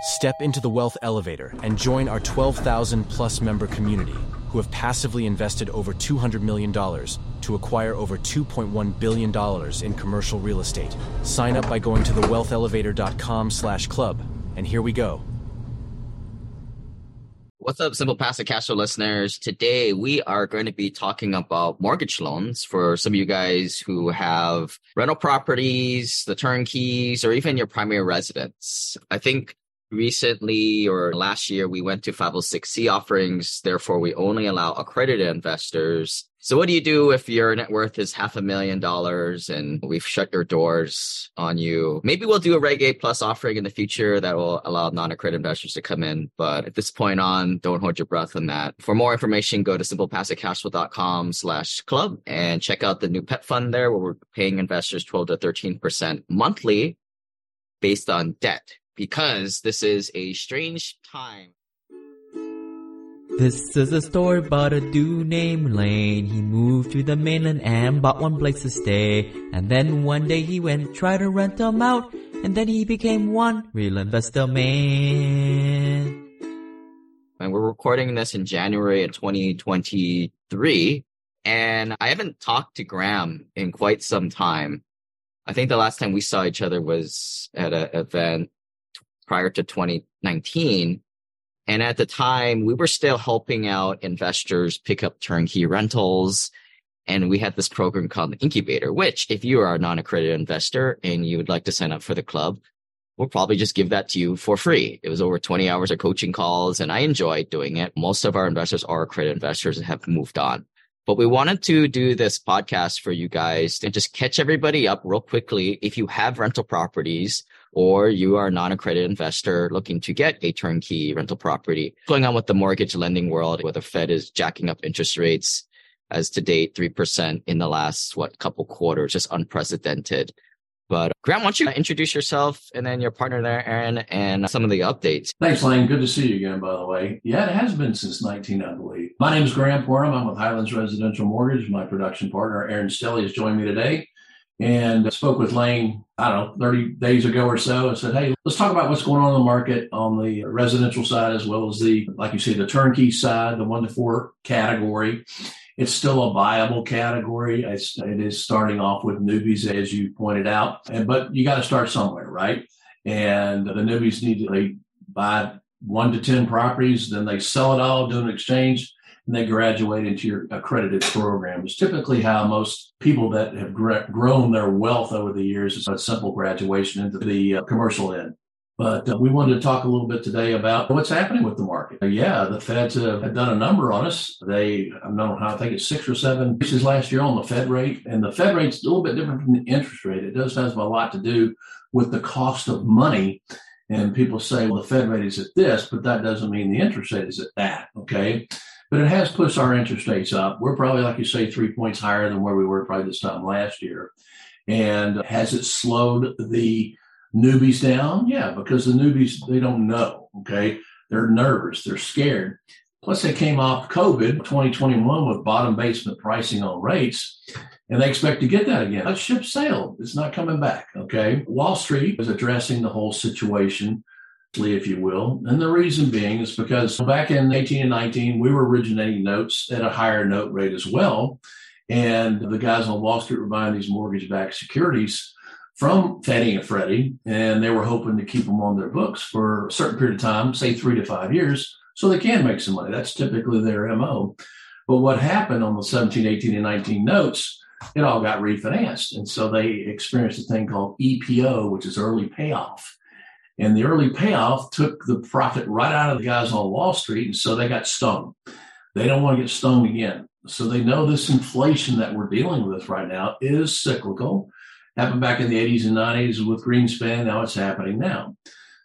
Step into the Wealth Elevator and join our 12,000 plus member community who have passively invested over $200 million to acquire over $2.1 billion in commercial real estate. Sign up by going to thewealthelevator.com/club. And here we go. What's up, Simple Passive Cash Flow listeners? Today, we are going to be talking about mortgage loans for some of you guys who have rental properties, the turnkeys, or even your primary residence. I think recently or last year, we went to 506C offerings. Therefore, we only allow accredited investors. So what do you do if your net worth is $500,000 and we've shut your doors on you? Maybe we'll do a Reg A Plus offering in the future that will allow non-accredited investors to come in. But at this point on, don't hold your breath on that. For more information, go to simplepassivecashflow.com/club and check out the new pet fund there where we're paying investors 12 to 13% monthly based on debt, because this is a strange time. This is a story about a dude named Lane. He moved to the mainland and bought one place to stay. And then one day he went, tried to rent them out. And then he became one real investor man. And we're recording this in January of 2023. And I haven't talked to Graham in quite some time. I think the last time we saw each other was at an event prior to 2019. And at the time, we were still helping out investors pick up turnkey rentals. And we had this program called the Incubator, which if you are a non-accredited investor and you would like to sign up for the club, we'll probably just give that to you for free. It was over 20 hours of coaching calls, and I enjoyed doing it. Most of our investors are accredited investors and have moved on. But we wanted to do this podcast for you guys and just catch everybody up real quickly. If you have rental properties, or you are a non-accredited investor looking to get a turnkey rental property. Going on with the mortgage lending world, where the Fed is jacking up interest rates as to date 3% in the last, couple quarters, just unprecedented. But Graham, why don't you introduce yourself and then your partner there, Aaron, and some of the updates. Thanks, Lane. Good to see you again, by the way. Yeah, it has been since 19, I believe. My name is Graham Porham. I'm with Highlands Residential Mortgage. My production partner, Aaron Stelly, has joined me today. And I spoke with Lane, 30 days ago or so, and said, hey, let's talk about what's going on in the market on the residential side, as well as the, like you say, the turnkey side, the 1 to 4 category. It's still a viable category. It is starting off with newbies, as you pointed out, but you got to start somewhere, right? And the newbies they buy 1 to 10 properties, then they sell it all, do an exchange, and they graduate into your accredited program. It's typically how most people that have grown their wealth over the years is a simple graduation into the commercial end. But we wanted to talk a little bit today about what's happening with the market. The Feds have done a number on us. I think it's 6 or 7 increases last year on the Fed rate. And the Fed rate's a little bit different from the interest rate. It does have a lot to do with the cost of money. And people say, well, the Fed rate is at this, but that doesn't mean the interest rate is at that, okay? But it has pushed our interest rates up. We're probably, like you say, 3 points higher than where we were probably this time last year. And has it slowed the newbies down? Yeah, because the newbies, they don't know, okay? They're nervous. They're scared. Plus, they came off COVID 2021 with bottom basement pricing on rates, and they expect to get that again. That ship sailed. It's not coming back, okay? Wall Street is addressing the whole situation, if you will. And the reason being is because back in 18 and 19, we were originating notes at a higher note rate as well. And the guys on Wall Street were buying these mortgage-backed securities from Fannie and Freddie, and they were hoping to keep them on their books for a certain period of time, say 3 to 5 years, so they can make some money. That's typically their MO. But what happened on the 17, 18, and 19 notes, it all got refinanced. And so they experienced a thing called EPO, which is early payoff. And the early payoff took the profit right out of the guys on Wall Street, and so they got stung. They don't want to get stung again. So they know this inflation that we're dealing with right now is cyclical. Happened back in the 80s and 90s with Greenspan. Now it's happening now.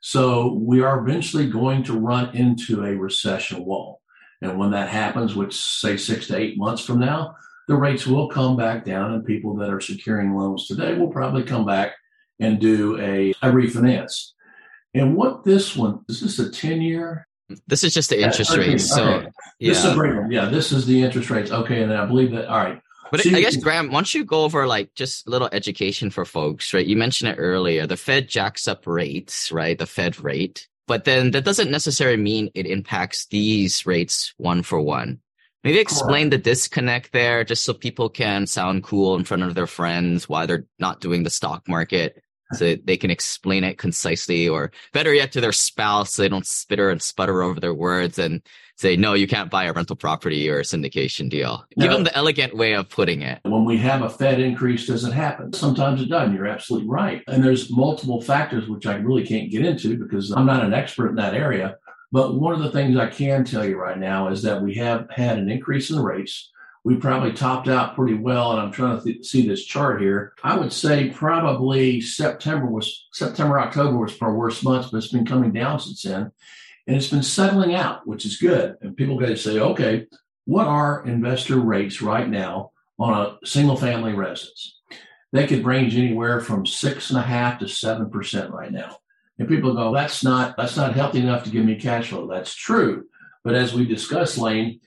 So we are eventually going to run into a recession wall. And when that happens, which say 6 to 8 months from now, the rates will come back down, and people that are securing loans today will probably come back and do a refinance. And what is this a 10-year? This is just the interest rates. So, okay. Yeah. This is a great one. Yeah, this is the interest rates. Okay, and I believe that. All right. But I guess, Graham, why don't you go over just a little education for folks, right? You mentioned it earlier. The Fed jacks up rates, right? The Fed rate. But then that doesn't necessarily mean it impacts these rates one for one. Maybe explain the disconnect there just so people can sound cool in front of their friends while they're not doing the stock market, so they can explain it concisely, or better yet to their spouse so they don't spitter and sputter over their words and say, no, you can't buy a rental property or a syndication deal. Give them the elegant way of putting it. When we have a Fed increase, does it happen? Sometimes it doesn't. You're absolutely right. And there's multiple factors, which I really can't get into because I'm not an expert in that area. But one of the things I can tell you right now is that we have had an increase in the rates. We probably topped out pretty well, and I'm trying to see this chart here. I would say probably September, October was our worst months, but it's been coming down since then. And it's been settling out, which is good. And people got to say, okay, what are investor rates right now on a single family residence? They could range anywhere from 6.5% to 7% right now. And people go, that's not healthy enough to give me cash flow. That's true. But as we discussed, Lane,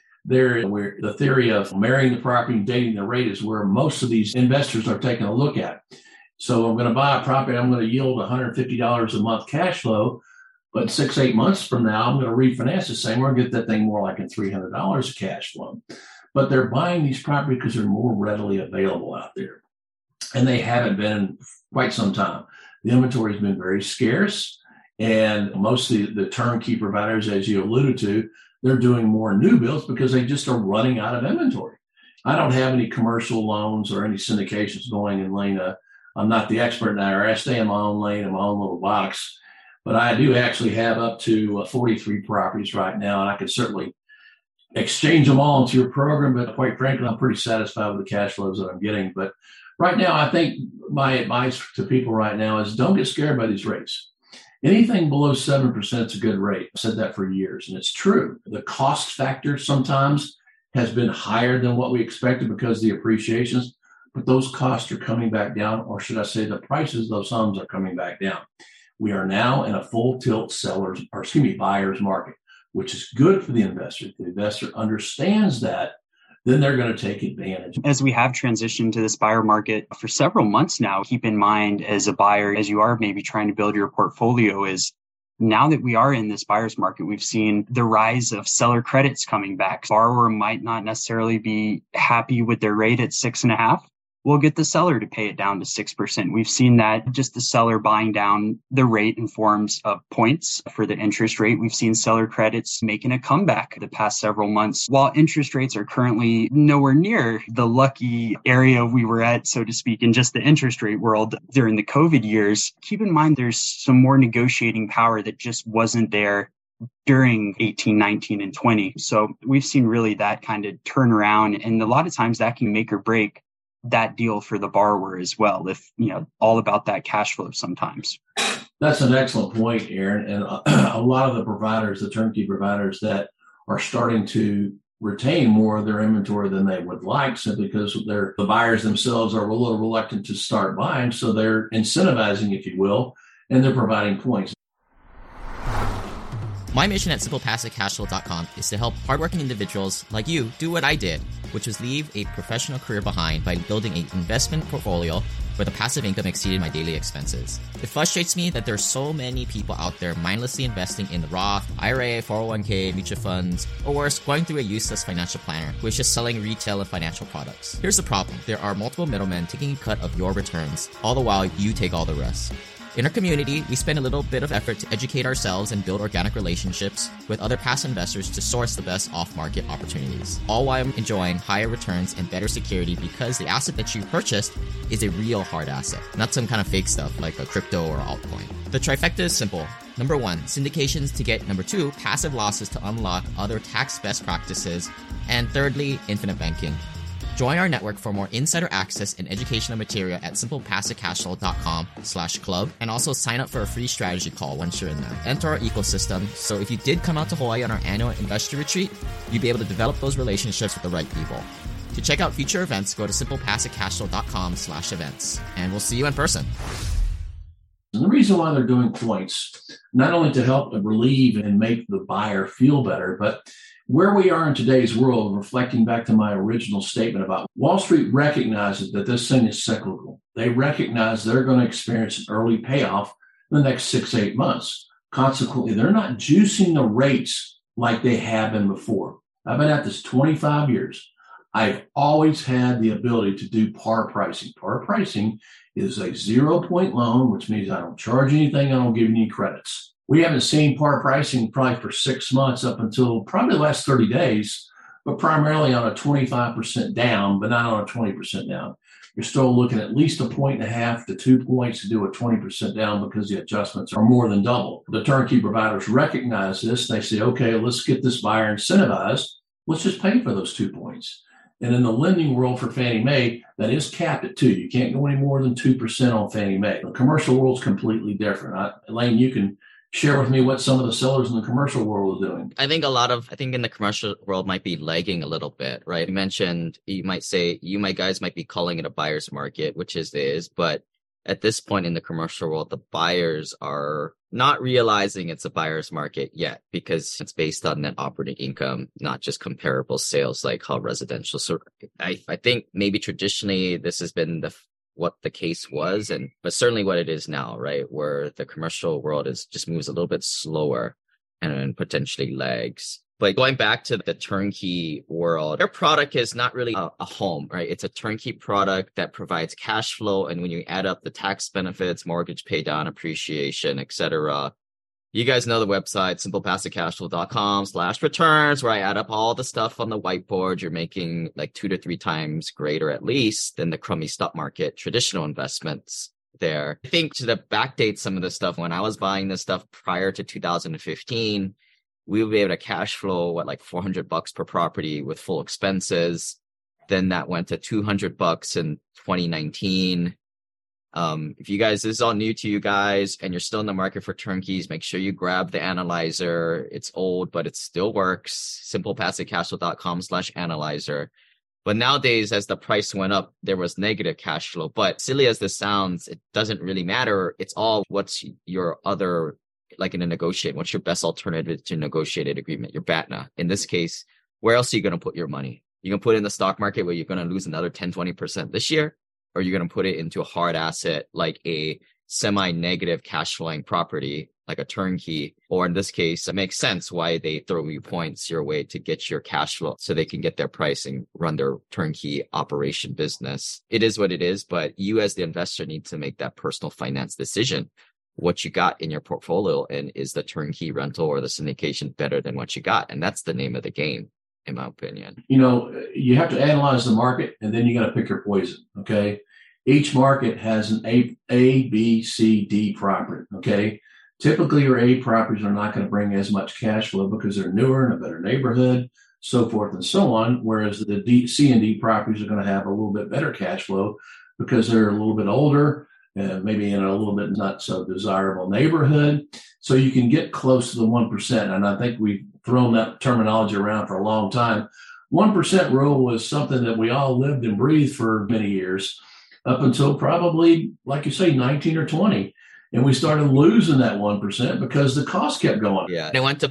the theory of marrying the property and dating the rate is where most of these investors are taking a look at. So I'm going to buy a property, I'm going to yield $150 a month cash flow, but 6-8 months from now, I'm going to refinance the same or get that thing more like $300 of cash flow. But they're buying these properties because they're more readily available out there. And they haven't been in quite some time. The inventory has been very scarce, and most of the turnkey providers, as you alluded to, they're doing more new builds because they just are running out of inventory. I don't have any commercial loans or any syndications going in Lane. I'm not the expert in that. I stay in my own lane, in my own little box. But I do actually have up to 43 properties right now, and I could certainly exchange them all into your program. But quite frankly, I'm pretty satisfied with the cash flows that I'm getting. But right now, I think my advice to people right now is don't get scared by these rates. Anything below 7% is a good rate. I've said that for years, and it's true. The cost factor sometimes has been higher than what we expected because of the appreciations, but those costs are coming back down, or should I say the prices of those homes are coming back down. We are now in a full tilt buyer's market, which is good for the investor. If the investor understands that, then they're going to take advantage. As we have transitioned to this buyer market for several months now, keep in mind as a buyer, as you are maybe trying to build your portfolio, is now that we are in this buyer's market, we've seen the rise of seller credits coming back. Borrower might not necessarily be happy with their rate at 6.5. We'll get the seller to pay it down to 6%. We've seen that just the seller buying down the rate in forms of points for the interest rate. We've seen seller credits making a comeback the past several months. While interest rates are currently nowhere near the lucky area we were at, so to speak, in just the interest rate world during the COVID years, keep in mind there's some more negotiating power that just wasn't there during 18, 19, and 20. So we've seen really that kind of turn around. And a lot of times that can make or break that deal for the borrower as well, if, all about that cash flow sometimes. That's an excellent point, Aaron. And a lot of the providers, the turnkey providers that are starting to retain more of their inventory than they would like, simply because the buyers themselves are a little reluctant to start buying. So they're incentivizing, if you will, and they're providing points. My mission at SimplePassiveCashflow.com is to help hardworking individuals like you do what I did, which was leave a professional career behind by building an investment portfolio where the passive income exceeded my daily expenses. It frustrates me that there are so many people out there mindlessly investing in the Roth, IRA, 401k, mutual funds, or worse, going through a useless financial planner who is just selling retail and financial products. Here's the problem. There are multiple middlemen taking a cut of your returns, all the while you take all the rest. In our community, we spend a little bit of effort to educate ourselves and build organic relationships with other passive investors to source the best off-market opportunities, all while enjoying higher returns and better security because the asset that you purchased is a real hard asset, not some kind of fake stuff like a crypto or altcoin. The trifecta is simple. Number 1, syndications to get. Number 2, passive losses to unlock other tax best practices. And thirdly, infinite banking. Join our network for more insider access and educational material at simplepassivecashflow.com/club, and also sign up for a free strategy call once you're in there. Enter our ecosystem, so if you did come out to Hawaii on our annual investor retreat, you'd be able to develop those relationships with the right people. To check out future events, go to simplepassivecashflow.com/events, and we'll see you in person. And the reason why they're doing points, not only to help relieve and make the buyer feel better, but where we are in today's world, reflecting back to my original statement about Wall Street recognizes that this thing is cyclical. They recognize they're going to experience an early payoff in the next 6-8 months. Consequently, they're not juicing the rates like they have been before. I've been at this 25 years. I've always had the ability to do par pricing. Par pricing is a 0-point loan, which means I don't charge anything. I don't give any credits. We haven't seen par pricing probably for 6 months up until probably the last 30 days, but primarily on a 25% down, but not on a 20% down. You're still looking at least 1.5 to 2 points to do a 20% down because the adjustments are more than double. The turnkey providers recognize this. They say, okay, let's get this buyer incentivized. Let's just pay for those 2 points. And in the lending world for Fannie Mae, that is capped at 2. You can't go any more than 2% on Fannie Mae. The commercial world's completely different. Elaine, you can share with me what some of the sellers in the commercial world are doing. I think in the commercial world might be lagging a little bit, right? You mentioned, guys might be calling it a buyer's market, which it is, but at this point in the commercial world, the buyers are not realizing it's a buyer's market yet because it's based on net operating income, not just comparable sales like how residential. So I think maybe traditionally this has been what the case was, but certainly what it is now, right? Where the commercial world just moves a little bit slower and potentially lags. But going back to the turnkey world, their product is not really a home, right? It's a turnkey product that provides cash flow. And when you add up the tax benefits, mortgage pay down, appreciation, etc., you guys know the website, simplepassivecashflow.com/returns, where I add up all the stuff on the whiteboard. You're making like 2 to 3 times greater at least than the crummy stock market traditional investments there. I think to backdate some of the stuff, when I was buying this stuff prior to 2015, we would be able to cash flow like $400 per property with full expenses. Then that went to $200 in 2019. If you guys, this is all new to you guys and you're still in the market for turnkeys, make sure you grab the analyzer. It's old, but it still works. simplepassivecashflow.com/analyzer. But nowadays, as the price went up, there was negative cash flow. But silly as this sounds, it doesn't really matter. It's all what's your other, like in a negotiate, what's your best alternative to negotiated agreement? Your BATNA. In this case, where else are you going to put your money? You can put it in the stock market where you're going to lose another 10, 20% this year, or you're going to put it into a hard asset like a semi-negative cash flowing property, like a turnkey. Or in this case, it makes sense why they throw you points your way to get your cash flow so they can get their pricing, run their turnkey operation business. It is what it is, but you as the investor need to make that personal finance decision. What you got in your portfolio, and is the turnkey rental or the syndication better than what you got? And that's the name of the game, in my opinion. You know, you have to analyze the market and then you got to pick your poison. Okay. Each market has an A, B, C, D property. Okay. Typically your A properties are not going to bring as much cash flow because they're newer in a better neighborhood, so forth and so on. Whereas the D, C and D properties are going to have a little bit better cash flow because they're a little bit older, maybe in a little bit not so desirable neighborhood. So you can get close to the 1%. And I think we've thrown that terminology around for a long time. 1% rule was something that we all lived and breathed for many years, up until probably, like you say, 19 or 20. And we started losing that 1% because the cost kept going. Yeah. And it went to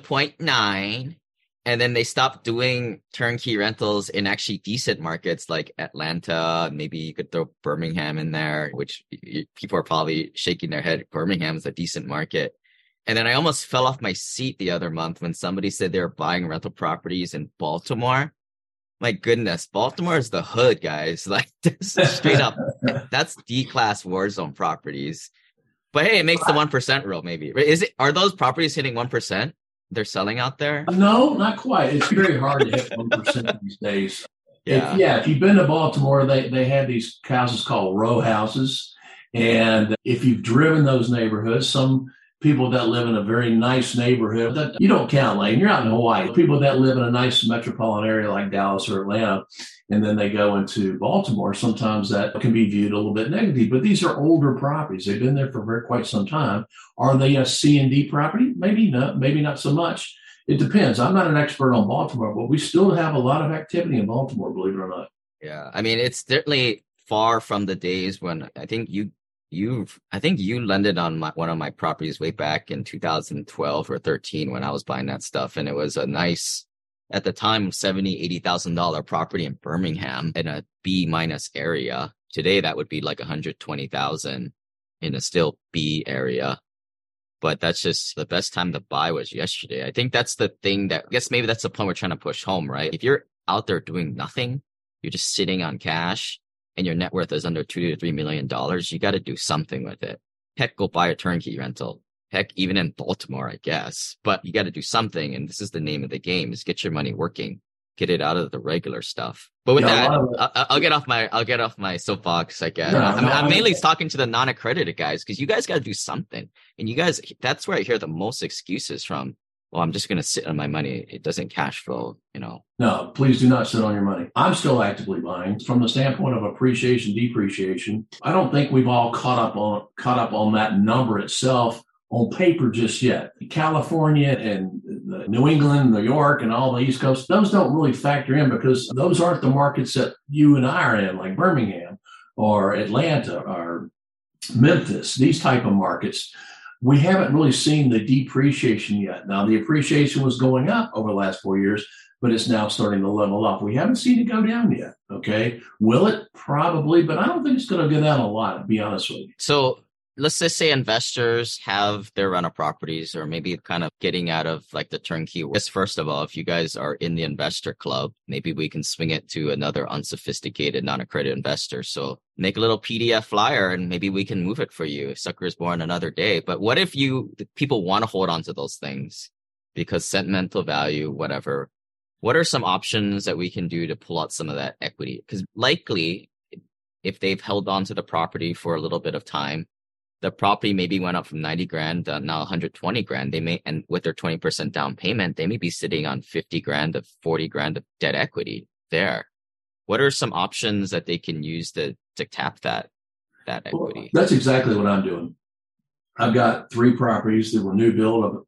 0.9. And then they stopped doing turnkey rentals in actually decent markets like Atlanta. Maybe you could throw Birmingham in there, which people are probably shaking their head. Birmingham is a decent market. And then I almost fell off my seat the other month when somebody said they were buying rental properties in Baltimore. My goodness, Baltimore is the hood, guys. Like, straight up, that's D-class war zone properties. But hey, it makes the 1% rule, maybe. Are those properties hitting 1%? They're selling out there? No, not quite. It's very hard to hit 1% these days. Yeah. If you've been to Baltimore, they have these houses called row houses. And if you've driven those neighborhoods, some people that live in a very nice neighborhood, that you don't count, Lane. You're out in Hawaii. People that live in a nice metropolitan area like Dallas or Atlanta, and then they go into Baltimore, sometimes that can be viewed a little bit negatively. But these are older properties. They've been there for quite some time. Are they a C and D property? Maybe not so much. It depends. I'm not an expert on Baltimore, but we still have a lot of activity in Baltimore, believe it or not. Yeah. I mean, it's certainly far from the days when I think you landed on one of my properties way back in 2012 or 13 when I was buying that stuff. And it was a nice, at the time, $70,000, $80,000 property in Birmingham in a B- area. Today, that would be like $120,000 in a still B area. But that's just the best time to buy was yesterday. I think that's the thing that, I guess maybe that's the point we're trying to push home, right? If you're out there doing nothing, you're just sitting on cash and your net worth is under $2 to $3 million, you got to do something with it. Heck, go buy a turnkey rental. Heck, even in Baltimore, I guess. But you got to do something. And this is the name of the game, is get your money working. Get it out of the regular stuff. But with I'll get off my soapbox, I guess. I'm mainly talking to the non-accredited guys, because you guys got to do something. And you guys, that's where I hear the most excuses from. Well, I'm just going to sit on my money. It doesn't cash flow, No, please do not sit on your money. I'm still actively buying. From the standpoint of appreciation, depreciation, I don't think we've all caught up on that number itself on paper just yet. California and New England, New York, and all the East Coast, those don't really factor in, because those aren't the markets that you and I are in, like Birmingham or Atlanta or Memphis, these type of markets. We haven't really seen the depreciation yet. Now, the appreciation was going up over the last 4 years, but it's now starting to level up. We haven't seen it go down yet, okay? Will it? Probably, but I don't think it's going to go down a lot, to be honest with you. So let's just say investors have their rental properties, or maybe kind of getting out of like the turnkey. First of all, if you guys are in the investor club, maybe we can swing it to another unsophisticated, non-accredited investor. So make a little PDF flyer and maybe we can move it for you. Sucker is born another day. But what if people want to hold on to those things because sentimental value, whatever? What are some options that we can do to pull out some of that equity? Because likely, if they've held on to the property for a little bit of time, the property maybe went up from 90 grand to now 120 grand. And with their 20% down payment, they may be sitting on 50 grand to 40 grand of debt equity there. What are some options that they can use to tap that equity? Well, that's exactly what I'm doing. I've got 3 properties that were new build of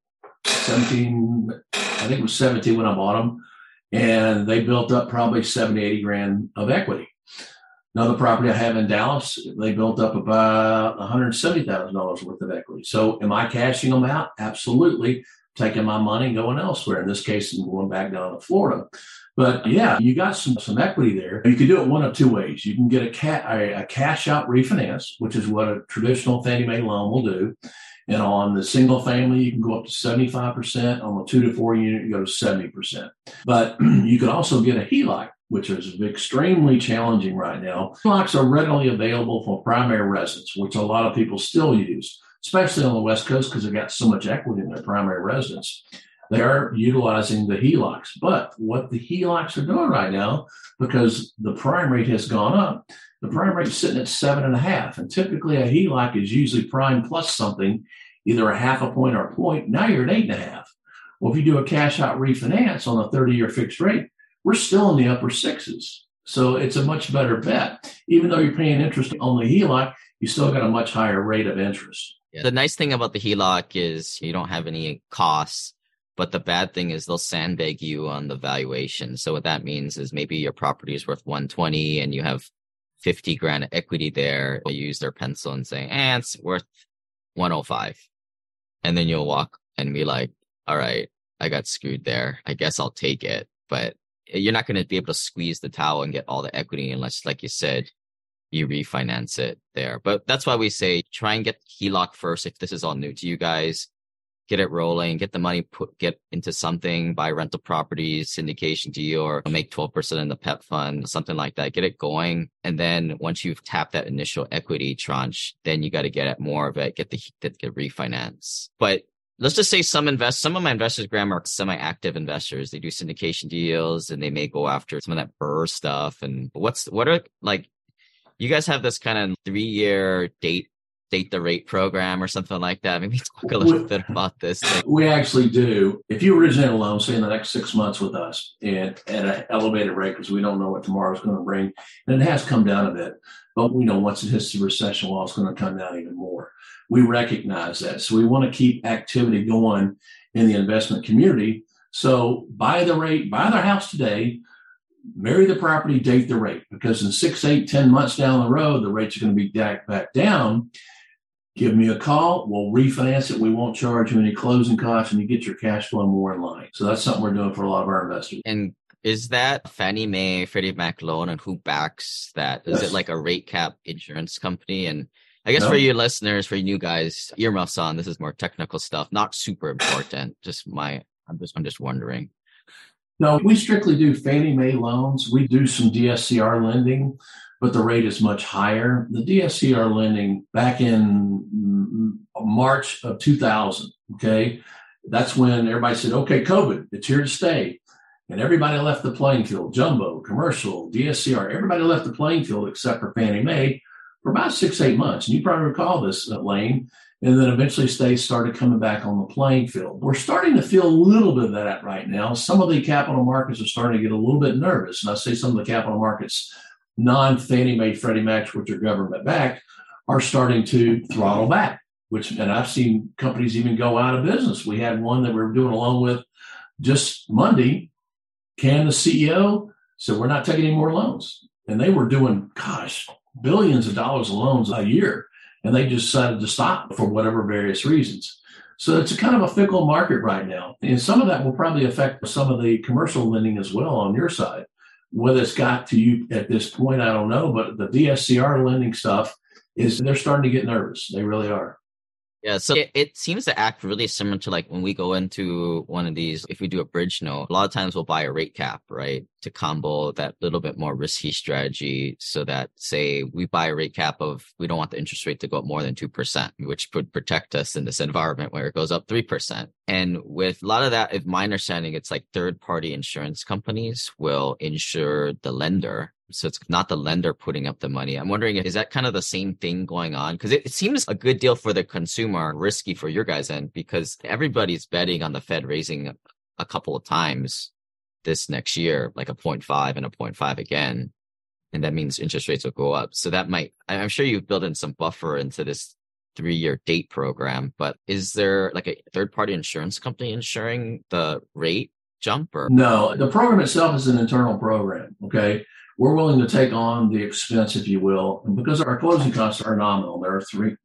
17, I think it was 17 when I bought them. And they built up probably 70, 80 grand of equity. Another property I have in Dallas, they built up about $170,000 worth of equity. So am I cashing them out? Absolutely. Taking my money and going elsewhere. In this case, I'm going back down to Florida. But yeah, you got some equity there. You can do it one of 2 ways. You can get a cash out refinance, which is what a traditional Fannie Mae loan will do. And on the single family, you can go up to 75%. On the 2 to 4 unit, you go to 70%. But you can also get a HELOC, which is extremely challenging right now. HELOCs are readily available for primary residence, which a lot of people still use, especially on the West Coast, because they've got so much equity in their primary residence. They're utilizing the HELOCs. But what the HELOCs are doing right now, because the prime rate has gone up, the prime rate is sitting at 7.5. And typically a HELOC is usually prime plus something, either a half a point or a point. Now you're at 8.5. Well, if you do a cash out refinance on a 30-year fixed rate, we're still in the upper 6s. So it's a much better bet. Even though you're paying interest on the HELOC, you still got a much higher rate of interest. Yeah. The nice thing about the HELOC is you don't have any costs, but the bad thing is they'll sandbag you on the valuation. So what that means is maybe your property is worth 120 and you have 50 grand of equity there. They use their pencil and say, it's worth 105. And then you'll walk and be like, all right, I got screwed there. I guess I'll take it. But you're not going to be able to squeeze the towel and get all the equity unless, like you said, you refinance it there. But that's why we say try and get HELOC first. If this is all new to you guys, get it rolling, get the money, get into something, buy rental properties, syndication deal, or make 12% in the PEP fund, something like that. Get it going. And then once you've tapped that initial equity tranche, then you got to get at more of it, get the refinance. But let's just say some of my investors, Graham, are semi-active investors. They do syndication deals and they may go after some of that BRRRR stuff. And what are like, you guys have this kind of 3-year date the rate program or something like that. Maybe talk a little bit about this thing. We actually do. If you originate a loan, say in the next 6 months with us and at an elevated rate, because we don't know what tomorrow's going to bring, and it has come down a bit, but we know once it hits the recession wall, it's going to come down even more. We recognize that. So we want to keep activity going in the investment community. So buy the rate, buy their house today, marry the property, date the rate, because in 6, 8, 10 months down the road, the rates are going to be back down. Give me a call. We'll refinance it. We won't charge you any closing costs and you get your cash flow more in line. So that's something we're doing for a lot of our investors. And is that Fannie Mae, Freddie Mac loan, and who backs that? Is it like a rate cap insurance company? And I guess No? for you listeners, for you guys, earmuffs on. This is more technical stuff, not super important. I'm just wondering. No, we strictly do Fannie Mae loans. We do some DSCR lending, but the rate is much higher. The DSCR lending back in March of 2000, okay, that's when everybody said, okay, COVID, it's here to stay. And everybody left the playing field, jumbo, commercial, DSCR, everybody left the playing field except for Fannie Mae for about 6-8 months. And you probably recall this, Lane. And then eventually states started coming back on the playing field. We're starting to feel a little bit of that right now. Some of the capital markets are starting to get a little bit nervous. And I say some of the capital markets, non-Fannie Mae, Freddie Mac, which are government backed, are starting to throttle back, and I've seen companies even go out of business. We had one that we were doing a loan with just Monday. The CEO said, we're not taking any more loans. And they were doing, billions of dollars of loans a year. And they just decided to stop for whatever various reasons. So it's a kind of a fickle market right now. And some of that will probably affect some of the commercial lending as well on your side. Whether it's got to you at this point, I don't know. But the DSCR lending stuff they're starting to get nervous. They really are. Yeah, so it seems to act really similar to like when we go into one of these, if we do a bridge note, a lot of times we'll buy a rate cap, right? To combo that little bit more risky strategy so that, say, we buy a rate cap of, we don't want the interest rate to go up more than 2%, which would protect us in this environment where it goes up 3%. And with a lot of that, if my understanding, it's like third-party insurance companies will insure the lender. So it's not the lender putting up the money. I'm wondering, is that kind of the same thing going on? Because it seems a good deal for the consumer, risky for your guys' end, because everybody's betting on the Fed raising a couple of times this next year, like a 0.5 and a 0.5 again. And that means interest rates will go up. So that I'm sure you've built in some buffer into this 3-year date program, but is there like a third-party insurance company insuring the rate jump? Or? No, the program itself is an internal program, okay? We're willing to take on the expense, if you will, and because our closing costs are nominal. They're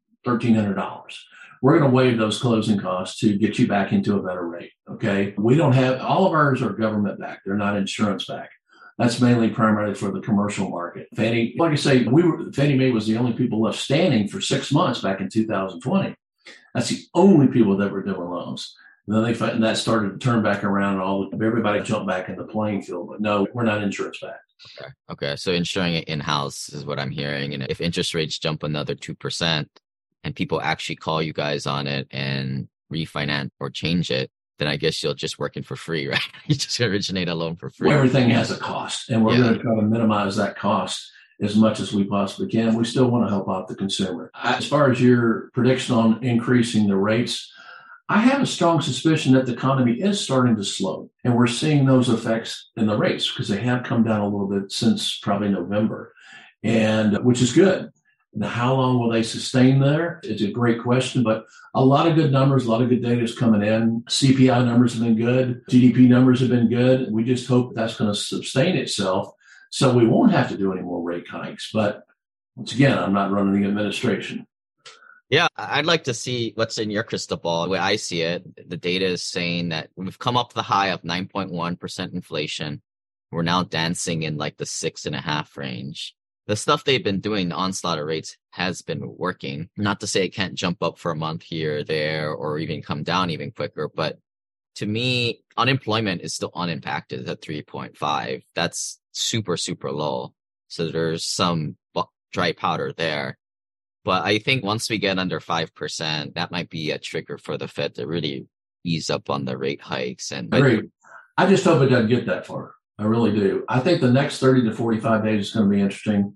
$1,300. We're going to waive those closing costs to get you back into a better rate, okay? We don't have, all of ours are government backed. They're not insurance backed. That's mainly primarily for the commercial market. Fannie, like I say, Fannie Mae was the only people left standing for 6 months back in 2020. That's the only people that were doing loans. And then that started to turn back around and everybody jumped back in the playing field. But no, we're not insurance backed. Okay. So insuring it in-house is what I'm hearing. And if interest rates jump another 2% and people actually call you guys on it and refinance or change it, then I guess you'll just work it for free, right? You just originate a loan for free. Well, everything has a cost, and we're going to try to minimize that cost as much as we possibly can. We still want to help out the consumer. As far as your prediction on increasing the rates, I have a strong suspicion that the economy is starting to slow, and we're seeing those effects in the rates because they have come down a little bit since probably November, and which is good. Now, how long will they sustain there? It's a great question, but a lot of good numbers, a lot of good data is coming in. CPI numbers have been good. GDP numbers have been good. We just hope that's going to sustain itself so we won't have to do any more rate hikes. But once again, I'm not running the administration. Yeah, I'd like to see what's in your crystal ball. The way I see it, the data is saying that we've come up the high of 9.1% inflation. We're now dancing in like the 6.5 range. The stuff they've been doing, the onslaught of rates, has been working. Not to say it can't jump up for a month here or there or even come down even quicker. But to me, unemployment is still unimpacted at 3.5. That's super, super low. So there's some dry powder there. But I think once we get under 5%, that might be a trigger for the Fed to really ease up on the rate hikes. Agreed. I just hope it doesn't get that far. I really do. I think the next 30 to 45 days is going to be interesting.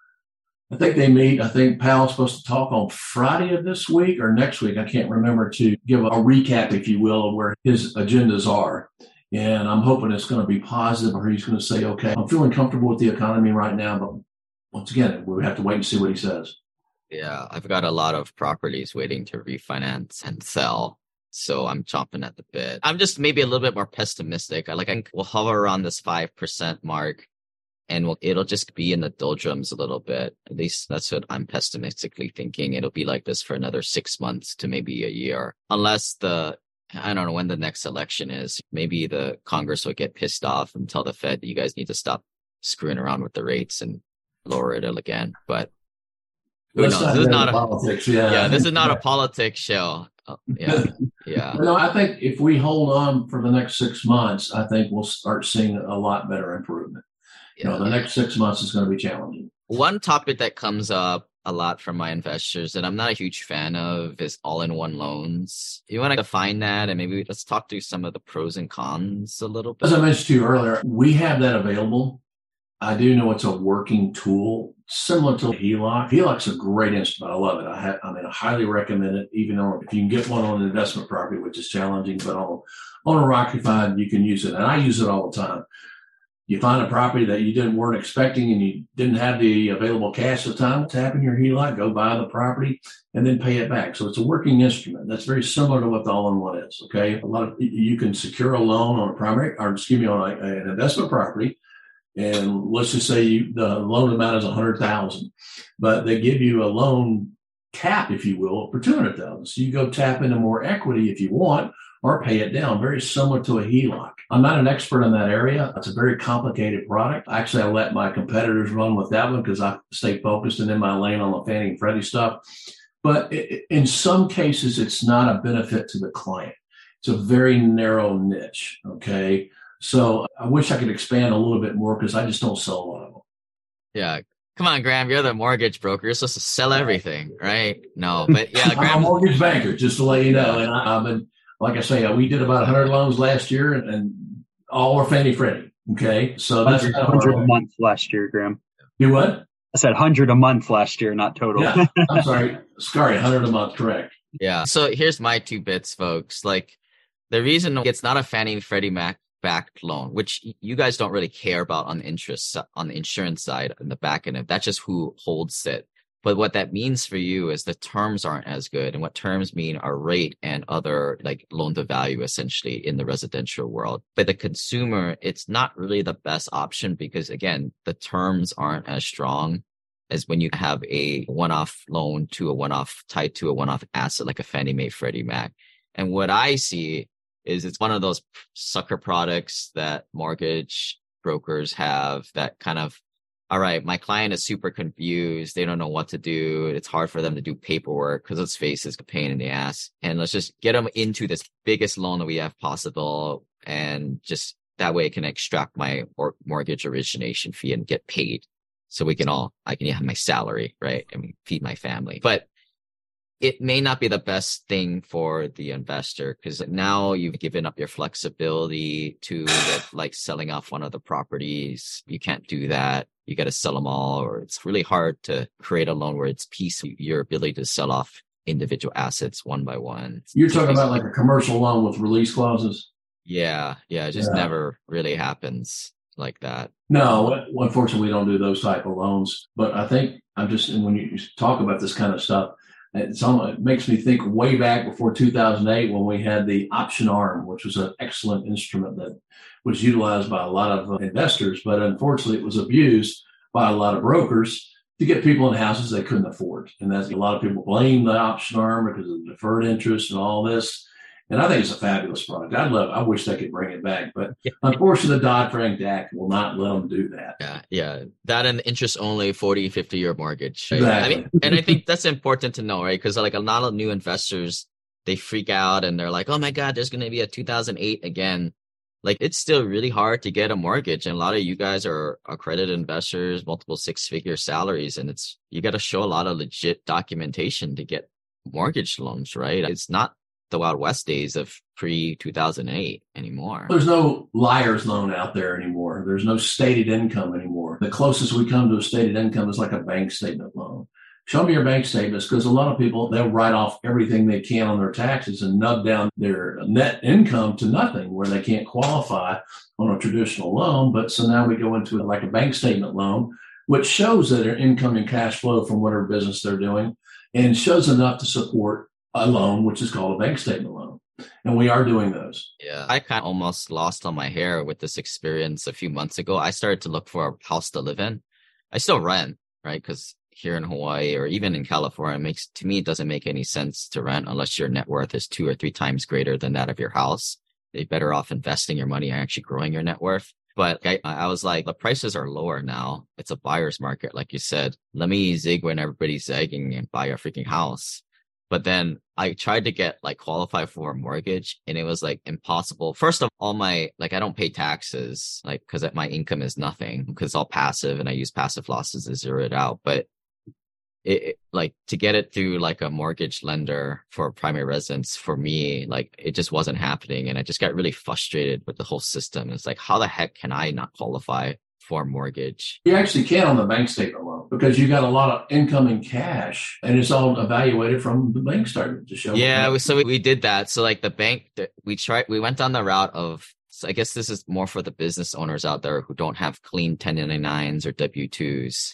I think they meet. I think Powell's supposed to talk on Friday of this week or next week. I can't remember, to give a recap, if you will, of where his agendas are. And I'm hoping it's going to be positive, or he's going to say, okay, I'm feeling comfortable with the economy right now. But once again, we have to wait and see what he says. Yeah, I've got a lot of properties waiting to refinance and sell. So I'm chomping at the bit. I'm just maybe a little bit more pessimistic. I think we'll hover around this 5% mark, and it'll just be in the doldrums a little bit. At least that's what I'm pessimistically thinking. It'll be like this for another 6 months to maybe a year. Unless I don't know when the next election is. Maybe the Congress will get pissed off and tell the Fed, you guys need to stop screwing around with the rates and lower it again. But Who Let's knows? not This is get not into a politics. Yeah. yeah. This is not a politics show. Yeah, yeah. No, I think if we hold on for the next 6 months, I think we'll start seeing a lot better improvement. Yeah. The next 6 months is going to be challenging. One topic that comes up a lot from my investors that I'm not a huge fan of is all-in-one loans. You want to define that, and maybe let's talk through some of the pros and cons a little bit. As I mentioned to you earlier, we have that available. I do know it's a working tool similar to HELOC. HELOC's a great instrument. I love it. I highly recommend it, even though if you can get one on an investment property, which is challenging, but on a occupied, you can use it. And I use it all the time. You find a property that you weren't expecting and you didn't have the available cash at the time, tap in your HELOC, go buy the property, and then pay it back. So it's a working instrument. That's very similar to what the all-in-one is, okay? You can secure a loan on on an investment property. And let's just say the loan amount is $100,000, but they give you a loan cap, if you will, for $200,000. So you go tap into more equity if you want, or pay it down. Very similar to a HELOC. I'm not an expert in that area. It's a very complicated product. Actually, I let my competitors run with that one because I stay focused and in my lane on the Fannie and Freddie stuff. But in some cases, it's not a benefit to the client. It's a very narrow niche. Okay. So I wish I could expand a little bit more because I just don't sell a lot of them. Yeah. Come on, Graham. You're the mortgage broker. You're supposed to sell everything, right? No, but yeah, Graham. I'm a mortgage banker, just to let you know. And I've been, like I say, we did about 100 loans last year and all were Fannie Freddie. Okay. So that's 100 a month last year, Graham. Do what? I said 100 a month last year, not total. Yeah. I'm sorry. 100 a month. Correct. Yeah. So here's my 2 bits, folks. Like the reason it's not a Fannie and Freddie Mac backed loan, which you guys don't really care about on the insurance side in the back end. That's just who holds it. But what that means for you is the terms aren't as good. And what terms mean are rate and other like loan to value essentially in the residential world. But the consumer, it's not really the best option because again, the terms aren't as strong as when you have a one-off loan to a one-off tied to a one-off asset like a Fannie Mae, Freddie Mac. And what I see is it's one of those sucker products that mortgage brokers have that kind of, all right, my client is super confused. They don't know what to do. It's hard for them to do paperwork because let's face it, it's a pain in the ass. And let's just get them into this biggest loan that we have possible. And just that way I can extract my mortgage origination fee and get paid. So I can have my salary, right? And feed my family. But it may not be the best thing for the investor because now you've given up your flexibility to like selling off one of the properties. You can't do that. You got to sell them all, or it's really hard to create a loan where it's your ability to sell off individual assets one by one. You're talking about like a commercial loan with release clauses? Yeah. It just never really happens like that. No, unfortunately, we don't do those type of loans. But I think when you talk about this kind of stuff, it makes me think way back before 2008 when we had the option arm, which was an excellent instrument that was utilized by a lot of investors, but unfortunately it was abused by a lot of brokers to get people in houses they couldn't afford. And that's a lot of people blame the option arm because of the deferred interest and all this. And I think it's a fabulous product. I wish they could bring it back, but unfortunately the Dodd-Frank Act will not let them do that. Yeah. That and interest only 40, 50-year mortgage. Right? Exactly. And I think that's important to know, right? Because like a lot of new investors, they freak out and they're like, oh my God, there's going to be a 2008 again. Like it's still really hard to get a mortgage. And a lot of you guys are accredited investors, multiple 6-figure salaries. And you got to show a lot of legit documentation to get mortgage loans, right? It's not the Wild West days of pre-2008 anymore. There's no liar's loan out there anymore. There's no stated income anymore. The closest we come to a stated income is like a bank statement loan. Show me your bank statements because a lot of people, they'll write off everything they can on their taxes and nub down their net income to nothing where they can't qualify on a traditional loan. But so now we go into like a bank statement loan, which shows that their income and cash flow from whatever business they're doing and shows enough to support a loan, which is called a bank statement loan. And we are doing those. Yeah. I kind of almost lost on my hair with this experience a few months ago. I started to look for a house to live in. I still rent, right? Because here in Hawaii or even in California, it doesn't make any sense to rent unless your net worth is 2 or 3 times greater than that of your house. You're better off investing your money and actually growing your net worth. But I was like, the prices are lower now. It's a buyer's market, like you said. Let me zig when everybody's zagging and buy a freaking house. But then I tried to get like qualify for a mortgage and it was like impossible. First of all, I don't pay taxes, like, cause my income is nothing because it's all passive and I use passive losses to zero it out. But like to get it through like a mortgage lender for a primary residence for me, like it just wasn't happening. And I just got really frustrated with the whole system. It's like, how the heck can I not qualify for a mortgage? You actually can on the bank statement loan because you got a lot of income in cash and it's all evaluated from the bank statement to show. Yeah. So we did that. So like the bank that we went down the route of, so I guess this is more for the business owners out there who don't have clean 1099s or W-2s.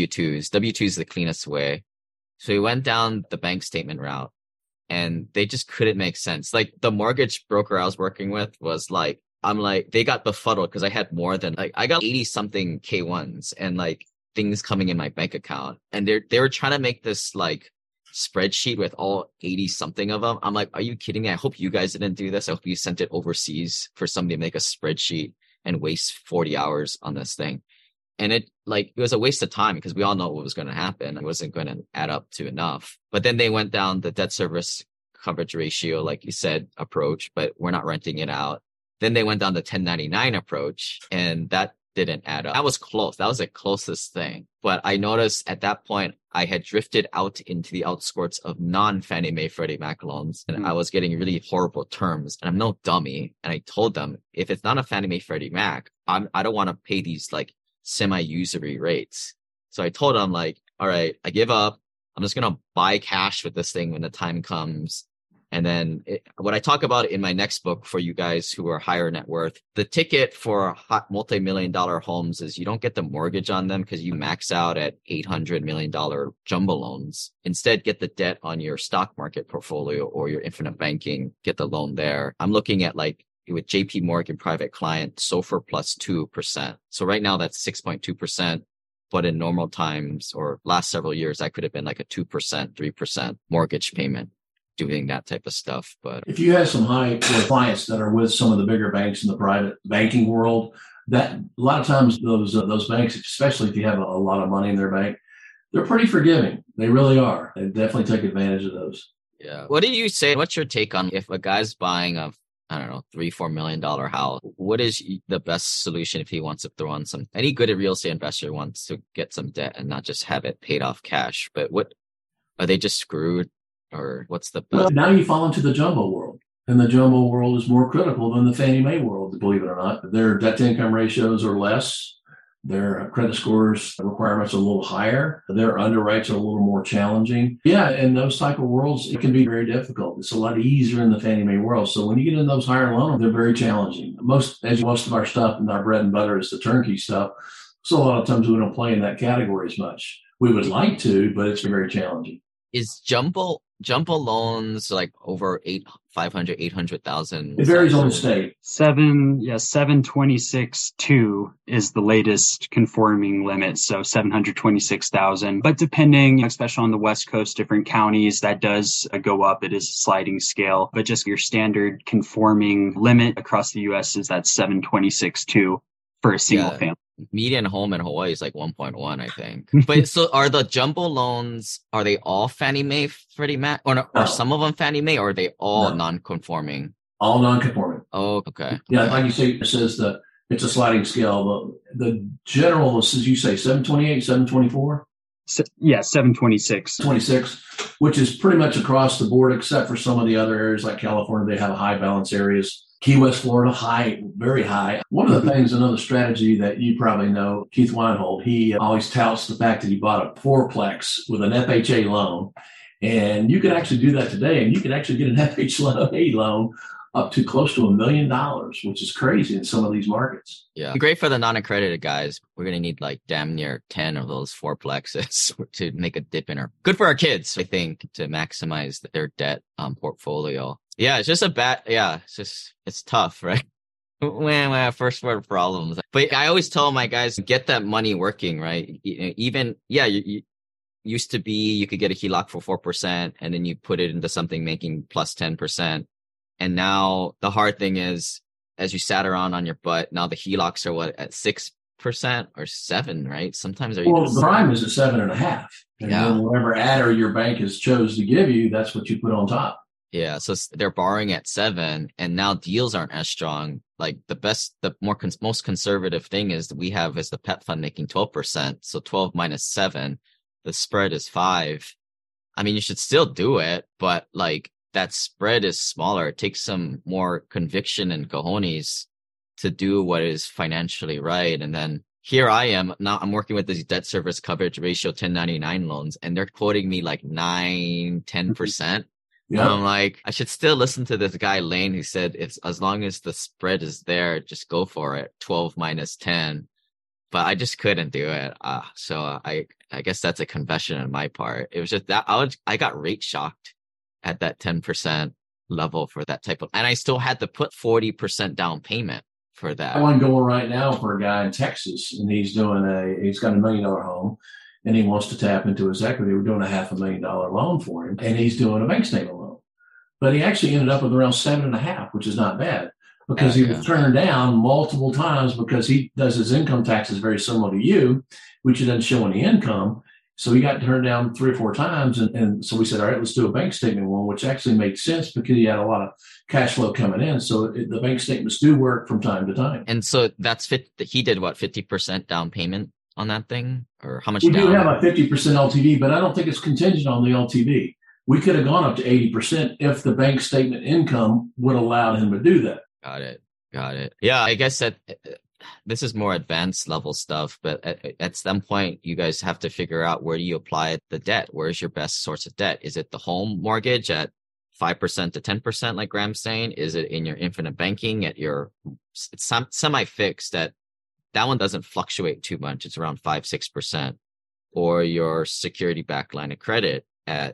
W-2 is the cleanest way. So we went down the bank statement route and they just couldn't make sense. Like the mortgage broker I was working with was like, they got befuddled because I had more than I got 80 something K1s and like things coming in my bank account. And they were trying to make this like spreadsheet with all 80 something of them. I'm like, are you kidding me? I hope you guys didn't do this. I hope you sent it overseas for somebody to make a spreadsheet and waste 40 hours on this thing. And it was a waste of time because we all know what was going to happen. It wasn't going to add up to enough. But then they went down the debt service coverage ratio, like you said, approach, but we're not renting it out. Then they went down the 1099 approach and that didn't add up. That was close. That was the closest thing. But I noticed at that point, I had drifted out into the outskirts of non-Fannie Mae Freddie Mac loans and I was getting really horrible terms and I'm no dummy. And I told them, if it's not a Fannie Mae Freddie Mac, I don't want to pay these like semi-usury rates. So I told them like, all right, I give up. I'm just going to buy cash with this thing when the time comes. And then what I talk about in my next book for you guys who are higher net worth, the ticket for hot multi-million-dollar homes is you don't get the mortgage on them because you max out at $800 million jumbo loans. Instead, get the debt on your stock market portfolio or your infinite banking, get the loan there. I'm looking at like with JP Morgan Private Client, SOFR plus 2%. So right now that's 6.2%. But in normal times or last several years, that could have been like a 2%, 3% mortgage payment. Doing that type of stuff. But if you have some high clients that are with some of the bigger banks in the private banking world, that a lot of times those banks, especially if you have a lot of money in their bank, they're pretty forgiving. They really are. They definitely take advantage of those. Yeah. What do you say? What's your take on if a guy's buying a, I don't know, $3-4 million house? What is the best solution if he wants to throw on some? Any good real estate investor wants to get some debt and not just have it paid off cash. But what are they just screwed? Or what's the best? Well, now you fall into the jumbo world. And the jumbo world is more critical than the Fannie Mae world, believe it or not. Their debt to income ratios are less. Their credit scores requirements are a little higher. Their underwrites are a little more challenging. Yeah, in those type of worlds, it can be very difficult. It's a lot easier in the Fannie Mae world. So when you get in those higher loans, they're very challenging. Most of our stuff and our bread and butter is the turnkey stuff. So a lot of times we don't play in that category as much. We would like to, but it's very challenging. Is jumbo loans like over 500, 800,000? It varies on the state. 726.2 is the latest conforming limit. So 726,000, but depending, especially on the West Coast, different counties, that does go up. It is a sliding scale, but just your standard conforming limit across the U.S. is that 726.2 for a single family. Median home in Hawaii is like 1.1, I think. But so are the jumbo loans, are they all Fannie Mae, Freddie Mac, or some of them Fannie Mae, or are they all non-conforming? All non-conforming. Oh, okay. Yeah, like you say, it says it's a sliding scale. The general, as you say, 728, 724? Yeah, 726. 26, which is pretty much across the board, except for some of the other areas like California. They have high balance areas. Key West, Florida, high, very high. One of the things, another strategy that you probably know, Keith Weinhold, he always touts the fact that he bought a fourplex with an FHA loan. And you can actually do that today. And you can actually get an FHA loan up to close to $1 million, which is crazy in some of these markets. Yeah. Great for the non-accredited guys. We're going to need like damn near 10 of those fourplexes to make a dip in our, good for our kids, I think, to maximize their debt portfolio. Yeah. It's just it's tough, right? When first world problems. But I always tell my guys, get that money working, right? Even, you used to be, you could get a HELOC for 4% and then you put it into something making plus 10%. And now the hard thing is as you sat around on your butt, now the HELOCs are what, at 6% or 7%, right? Sometimes they're Well, even the prime is at 7.5%. And then whatever adder your bank has chose to give you, that's what you put on top. Yeah, so they're borrowing at 7%, and now deals aren't as strong. Like most conservative thing is we have is the PEP fund making 12%. So 12 minus 7, the spread is 5. I mean, you should still do it, but like that spread is smaller. It takes some more conviction and cojones to do what is financially right. And then here I am now, I'm working with these debt service coverage ratio 1099 loans, and they're quoting me like 9-10%. Yeah. I'm like, I should still listen to this guy Lane who said it's as long as the spread is there, just go for it. 12 minus 10. But I just couldn't do it. So I guess that's a confession on my part. It was just that I got rate shocked at that 10% level for that type of, and I still had to put 40% down payment for that. I want going right now for a guy in Texas, and he's got $1 million home, and he wants to tap into his equity. We're doing a $500,000 loan for him, and he's doing a bank statement loan. But he actually ended up with around 7.5, which is not bad, because he was turned down multiple times because he does his income taxes very similar to you, which doesn't show any income. So he got turned down 3 or 4 times. And so we said, all right, let's do a bank statement one, which actually made sense because he had a lot of cash flow coming in. So the bank statements do work from time to time. And so he did what, 50% down payment on that thing? Or how much we down? We do have a 50% LTV, but I don't think it's contingent on the LTV. We could have gone up to 80% if the bank statement income would allow him to do that. Got it. Yeah, I guess that this is more advanced level stuff, but at some point, you guys have to figure out where do you apply the debt? Where's your best source of debt? Is it the home mortgage at 5% to 10%, like Graham's saying? Is it in your infinite banking at your it's semi-fixed that one doesn't fluctuate too much. It's around 5-6%, or your security backed line of credit at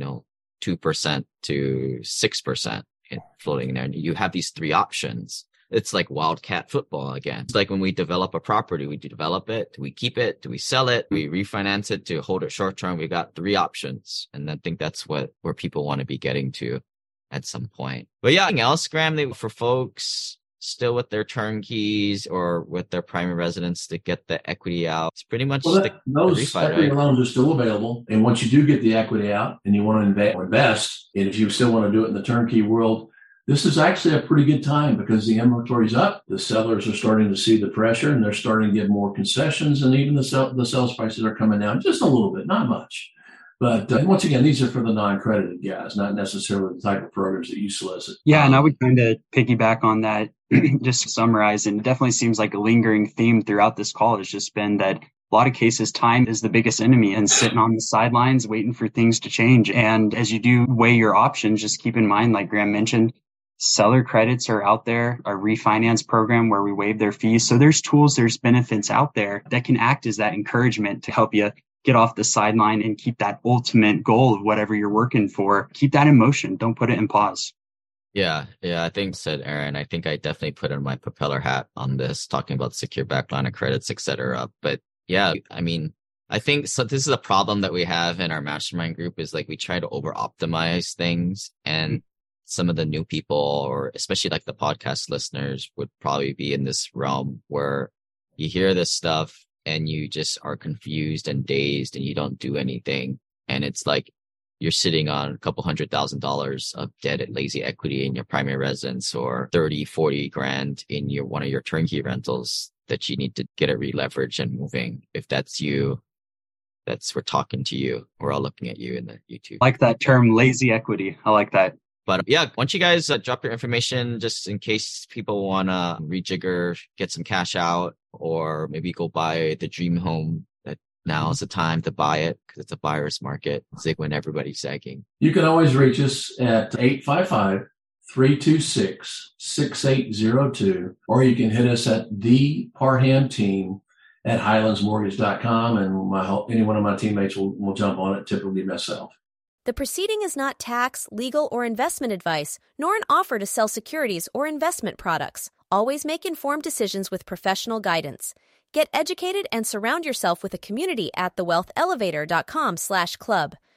2% to 6% floating there. And you have these 3 options. It's like wildcat football again. It's like when we develop a property, we develop it, do we keep it, do we sell it, do we refinance it to hold it short term? We got 3 options. And I think that's where people want to be getting to at some point. But yeah, anything else, Graham, for folks still with their turnkeys or with their primary residence to get the equity out? It's pretty much those equity loans are still available. And once you do get the equity out and you want to invest, and if you still want to do it in the turnkey world, this is actually a pretty good time because the inventory's up. The sellers are starting to see the pressure, and they're starting to give more concessions, and even the sales prices are coming down just a little bit, not much. But once again, these are for the non-accredited guys, not necessarily the type of programs that you solicit. Yeah, and I would kind of piggyback on that just to summarize. And it definitely seems like a lingering theme throughout this call has just been that a lot of cases, time is the biggest enemy, and sitting on the sidelines waiting for things to change. And as you do weigh your options, just keep in mind, like Graham mentioned, seller credits are out there, a refinance program where we waive their fees. So there's tools, there's benefits out there that can act as that encouragement to help you get off the sideline and keep that ultimate goal of whatever you're working for. Keep that in motion. Don't put it in pause. Yeah. I think said Aaron, I think I definitely put in my propeller hat on this, talking about secure backline of credits, et cetera. But yeah, I mean, I think so. This is a problem that we have in our mastermind group is like we try to over optimize things, and some of the new people, or especially like the podcast listeners, would probably be in this realm where you hear this stuff and you just are confused and dazed and you don't do anything. And it's like you're sitting on a couple $100,000 of debt at lazy equity in your primary residence, or 30-40 grand in one of your turnkey rentals that you need to get it re-leveraged and moving. If that's you, we're talking to you. We're all looking at you in the YouTube. I like that term, lazy equity. I like that. But yeah, why don't you guys drop your information just in case people want to rejigger, get some cash out, or maybe go buy the dream home. That now is the time to buy it because it's a buyer's market. Zig when everybody's zagging. You can always reach us at 855-326-6802, or you can hit us at the Parham team at highlandsmortgage.com, and any one of my teammates will jump on it, typically myself. The proceeding is not tax, legal, or investment advice, nor an offer to sell securities or investment products. Always make informed decisions with professional guidance. Get educated and surround yourself with a community at thewealthelevator.com/club.